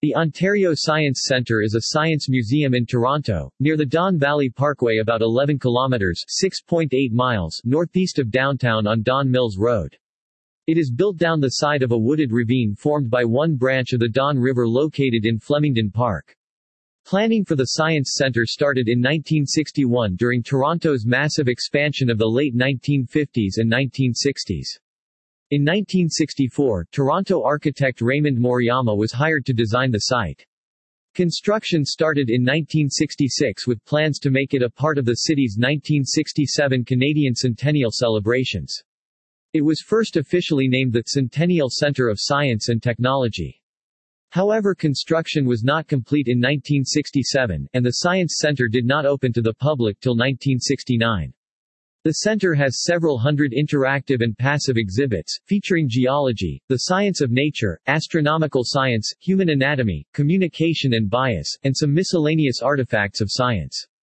The Ontario Science Centre is a science museum in Toronto, near the Don Valley Parkway about 11 kilometers (6.8 miles) northeast of downtown on Don Mills Road. It is built down the side of a wooded ravine formed by one branch of the Don River located in Flemington Park. Planning for the Science Centre started in 1961 during Toronto's massive expansion of the late 1950s and 1960s. In 1964, Toronto architect Raymond Moriyama was hired to design the site. Construction started in 1966 with plans to make it a part of the city's 1967 Canadian Centennial celebrations. It was first officially named the Centennial Centre of Science and Technology. However, construction was not complete in 1967, and the Science Centre did not open to the public till 1969. The center has several hundred interactive and passive exhibits, featuring geology, the science of nature, astronomical science, human anatomy, communication and bias, and some miscellaneous artifacts of science.